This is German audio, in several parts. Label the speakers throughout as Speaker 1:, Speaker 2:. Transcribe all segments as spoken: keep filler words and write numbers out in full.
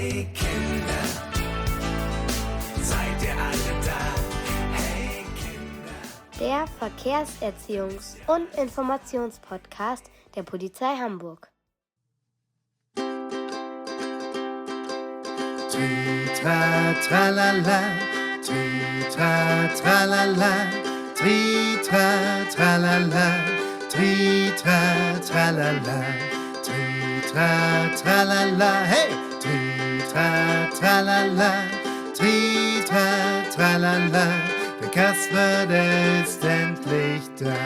Speaker 1: Hey Kinder, seid ihr alle da? Hey Kinder.
Speaker 2: Der Verkehrserziehungs- und Informationspodcast der Polizei Hamburg.
Speaker 3: Tri-tra, tralala, tri-tra, tralala, tri-tra, tralala, tri-tra, tralala, tri-tra, tralala, hey! Tri-tra, tralala, tri-tra, tralala, der Kasper, der ist endlich da.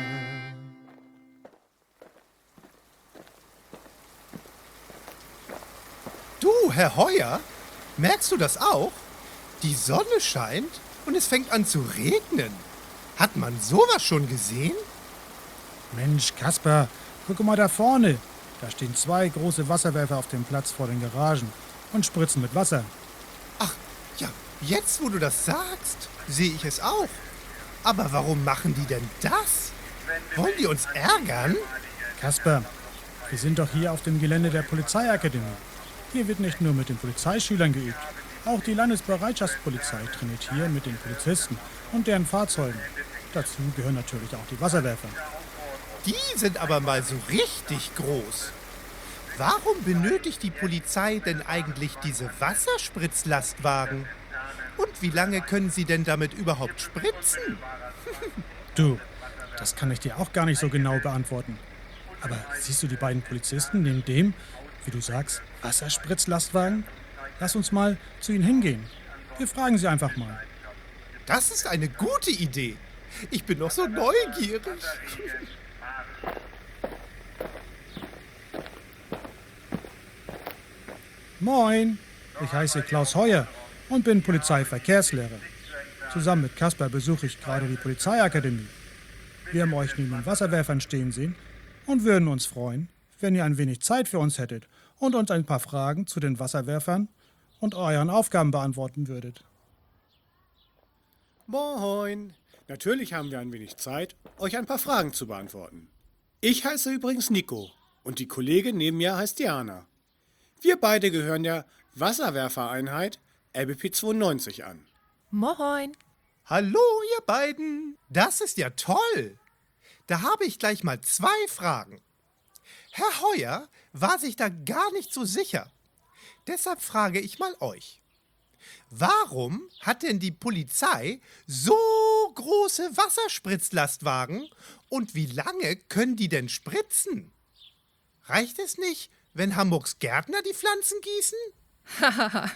Speaker 4: Du, Herr Heuer, merkst du das auch? Die Sonne scheint und es fängt an zu regnen. Hat man sowas schon gesehen?
Speaker 5: Mensch, Kasper, guck mal da vorne. Da stehen zwei große Wasserwerfer auf dem Platz vor den Garagen und spritzen mit Wasser.
Speaker 4: Ach, ja, jetzt wo du das sagst, sehe ich es auch. Aber warum machen die denn das? Wollen die uns ärgern?
Speaker 5: Kasper, wir sind doch hier auf dem Gelände der Polizeiakademie. Hier wird nicht nur mit den Polizeischülern geübt. Auch die Landesbereitschaftspolizei trainiert hier mit den Polizisten und deren Fahrzeugen. Dazu gehören natürlich auch die Wasserwerfer.
Speaker 4: Die sind aber mal so richtig groß. Warum benötigt die Polizei denn eigentlich diese Wasserspritzlastwagen? Und wie lange können sie denn damit überhaupt spritzen?
Speaker 5: Du, das kann ich dir auch gar nicht so genau beantworten. Aber siehst du die beiden Polizisten neben dem, wie du sagst, Wasserspritzlastwagen? Lass uns mal zu ihnen hingehen. Wir fragen sie einfach mal.
Speaker 4: Das ist eine gute Idee. Ich bin noch so neugierig.
Speaker 5: Moin, ich heiße Klaus Heuer und bin Polizeiverkehrslehrer. Zusammen mit Kasper besuche ich gerade die Polizeiakademie. Wir haben euch neben den Wasserwerfern stehen sehen und würden uns freuen, wenn ihr ein wenig Zeit für uns hättet und uns ein paar Fragen zu den Wasserwerfern und euren Aufgaben beantworten würdet.
Speaker 6: Moin! Natürlich haben wir ein wenig Zeit, euch ein paar Fragen zu beantworten. Ich heiße übrigens Nico und die Kollegin neben mir heißt Diana. Wir beide gehören der Wasserwerfereinheit L B P zweiundneunzig an.
Speaker 7: Moin!
Speaker 4: Hallo, ihr beiden. Das ist ja toll. Da habe ich gleich mal zwei Fragen. Herr Heuer war sich da gar nicht so sicher. Deshalb frage ich mal euch. Warum hat denn die Polizei so große Wasserspritzlastwagen und wie lange können die denn spritzen? Reicht es nicht, wenn Hamburgs Gärtner die Pflanzen gießen?
Speaker 7: Hahaha,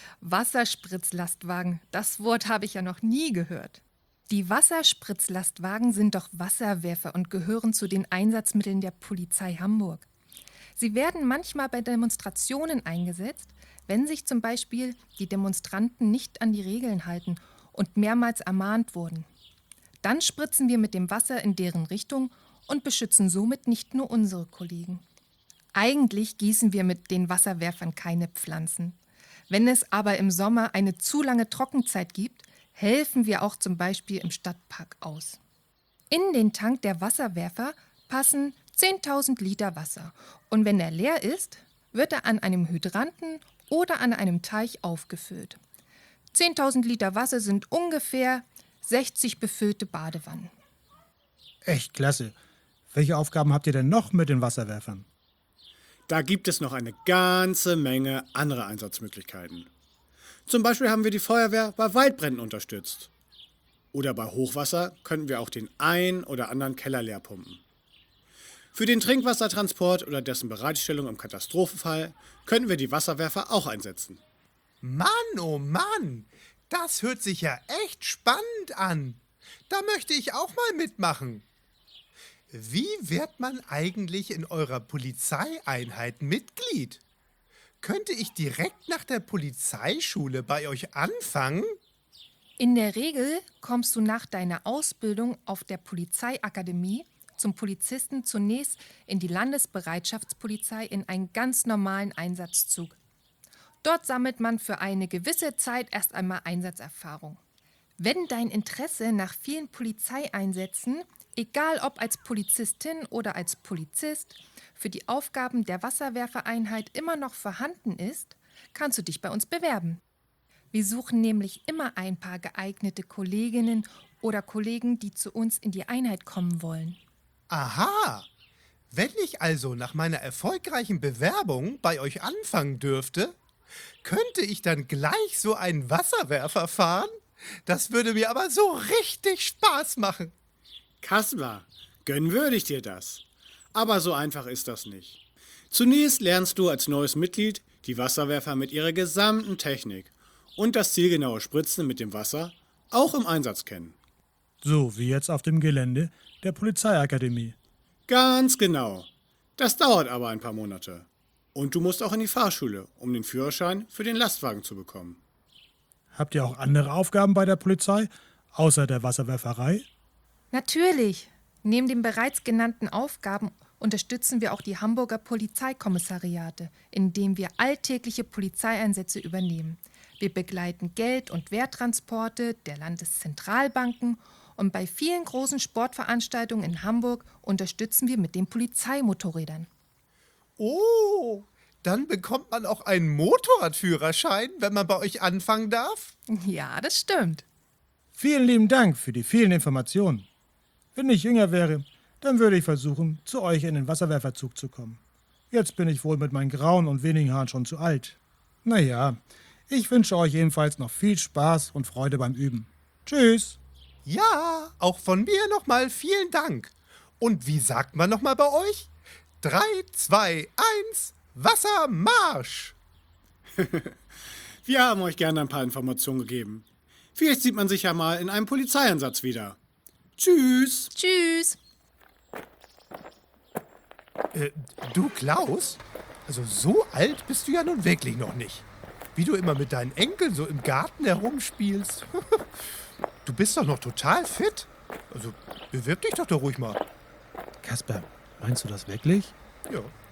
Speaker 7: Wasserspritzlastwagen, das Wort habe ich ja noch nie gehört. Die Wasserspritzlastwagen sind doch Wasserwerfer und gehören zu den Einsatzmitteln der Polizei Hamburg. Sie werden manchmal bei Demonstrationen eingesetzt, wenn sich zum Beispiel die Demonstranten nicht an die Regeln halten und mehrmals ermahnt wurden. Dann spritzen wir mit dem Wasser in deren Richtung und beschützen somit nicht nur unsere Kollegen. Eigentlich gießen wir mit den Wasserwerfern keine Pflanzen. Wenn es aber im Sommer eine zu lange Trockenzeit gibt, helfen wir auch zum Beispiel im Stadtpark aus. In den Tank der Wasserwerfer passen zehntausend Liter Wasser und wenn er leer ist, wird er an einem Hydranten oder an einem Teich aufgefüllt. zehntausend Liter Wasser sind ungefähr sechzig befüllte Badewannen.
Speaker 5: Echt klasse. Welche Aufgaben habt ihr denn noch mit den Wasserwerfern?
Speaker 6: Da gibt es noch eine ganze Menge andere Einsatzmöglichkeiten. Zum Beispiel haben wir die Feuerwehr bei Waldbränden unterstützt. Oder bei Hochwasser könnten wir auch den ein oder anderen Keller leer pumpen. Für den Trinkwassertransport oder dessen Bereitstellung im Katastrophenfall könnten wir die Wasserwerfer auch einsetzen.
Speaker 4: Mann, oh Mann, das hört sich ja echt spannend an. Da möchte ich auch mal mitmachen. Wie wird man eigentlich in eurer Polizeieinheit Mitglied? Könnte ich direkt nach der Polizeischule bei euch anfangen?
Speaker 7: In der Regel kommst du nach deiner Ausbildung auf der Polizeiakademie zum Polizisten zunächst in die Landesbereitschaftspolizei in einen ganz normalen Einsatzzug. Dort sammelt man für eine gewisse Zeit erst einmal Einsatzerfahrung. Wenn dein Interesse nach vielen Polizeieinsätzen, egal ob als Polizistin oder als Polizist, für die Aufgaben der Wasserwerfereinheit immer noch vorhanden ist, kannst du dich bei uns bewerben. Wir suchen nämlich immer ein paar geeignete Kolleginnen oder Kollegen, die zu uns in die Einheit kommen wollen.
Speaker 4: Aha! Wenn ich also nach meiner erfolgreichen Bewerbung bei euch anfangen dürfte, könnte ich dann gleich so einen Wasserwerfer fahren? Das würde mir aber so richtig Spaß machen.
Speaker 6: Kaspar, gönnen würde ich dir das. Aber so einfach ist das nicht. Zunächst lernst du als neues Mitglied die Wasserwerfer mit ihrer gesamten Technik und das zielgenaue Spritzen mit dem Wasser auch im Einsatz kennen.
Speaker 5: So wie jetzt auf dem Gelände der Polizeiakademie.
Speaker 6: Ganz genau. Das dauert aber ein paar Monate. Und du musst auch in die Fahrschule, um den Führerschein für den Lastwagen zu bekommen.
Speaker 5: Habt ihr auch andere Aufgaben bei der Polizei, außer der Wasserwerferei?
Speaker 7: Natürlich. Neben den bereits genannten Aufgaben unterstützen wir auch die Hamburger Polizeikommissariate, indem wir alltägliche Polizeieinsätze übernehmen. Wir begleiten Geld- und Werttransporte der Landeszentralbanken und bei vielen großen Sportveranstaltungen in Hamburg unterstützen wir mit den Polizeimotorrädern.
Speaker 4: Oh, dann bekommt man auch einen Motorradführerschein, wenn man bei euch anfangen darf?
Speaker 7: Ja, das stimmt.
Speaker 5: Vielen lieben Dank für die vielen Informationen. Wenn ich jünger wäre, dann würde ich versuchen, zu euch in den Wasserwerferzug zu kommen. Jetzt bin ich wohl mit meinen grauen und wenigen Haaren schon zu alt. Naja, ich wünsche euch jedenfalls noch viel Spaß und Freude beim Üben. Tschüss!
Speaker 4: Ja, auch von mir nochmal vielen Dank. Und wie sagt man nochmal bei euch? Drei, zwei, eins, Wassermarsch!
Speaker 6: Wir haben euch gerne ein paar Informationen gegeben. Vielleicht sieht man sich ja mal in einem Polizeieinsatz wieder. Tschüss!
Speaker 7: Tschüss!
Speaker 4: Äh, du Klaus? Also so alt bist du ja nun wirklich noch nicht. Wie du immer mit deinen Enkeln so im Garten herumspielst. Du bist doch noch total fit. Also bewirb dich doch da ruhig mal.
Speaker 5: Kaspar, meinst du das wirklich?
Speaker 4: Ja.